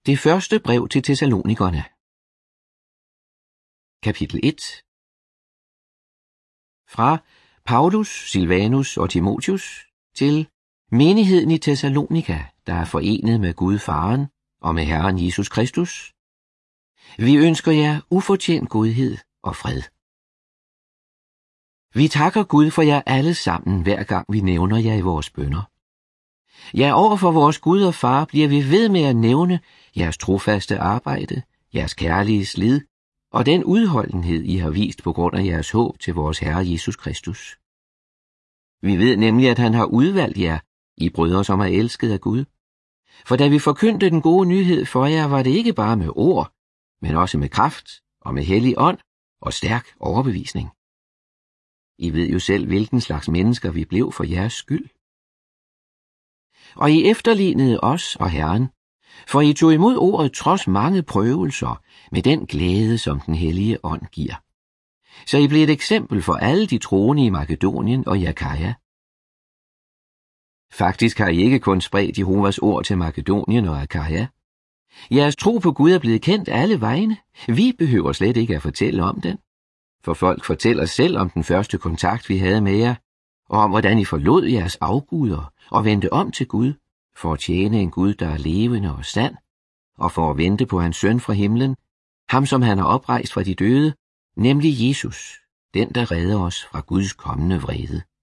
Det første brev til Thessalonikerne. Kapitel 1. Fra Paulus, Silvanus og Timotheus til menigheden i Thessalonika, der er forenet med Gud Faderen og med Herren Jesus Kristus. Vi ønsker jer ufortjent godhed og fred. Vi takker Gud for jer alle sammen, hver gang vi nævner jer i vores bønner. Ja, overfor vores Gud og Far bliver vi ved med at nævne jeres trofaste arbejde, jeres kærlige slid og den udholdenhed, I har vist på grund af jeres håb til vores Herre Jesus Kristus. Vi ved nemlig, at han har udvalgt jer, I brødre, som er elsket af Gud. For da vi forkyndte den gode nyhed for jer, var det ikke bare med ord, men også med kraft og med hellig ånd og stærk overbevisning. I ved jo selv, hvilken slags mennesker vi blev for jeres skyld. Og I efterlignede os og Herren, for I tog imod ordet trods mange prøvelser med den glæde, som den hellige ånd giver. Så I blev et eksempel for alle de troende i Makedonien og i Akaja. Faktisk har I ikke kun spredt Jehovas ord til Makedonien og Akaja. Jeres tro på Gud er blevet kendt alle vegne. Vi behøver slet ikke at fortælle om den. For folk fortæller selv om den første kontakt, vi havde med jer, og om hvordan I forlod jeres afguder og vendte om til Gud, for at tjene en Gud, der er levende og sand, og for at vente på hans søn fra himlen, ham som han har oprejst fra de døde, nemlig Jesus, den der redder os fra Guds kommende vrede.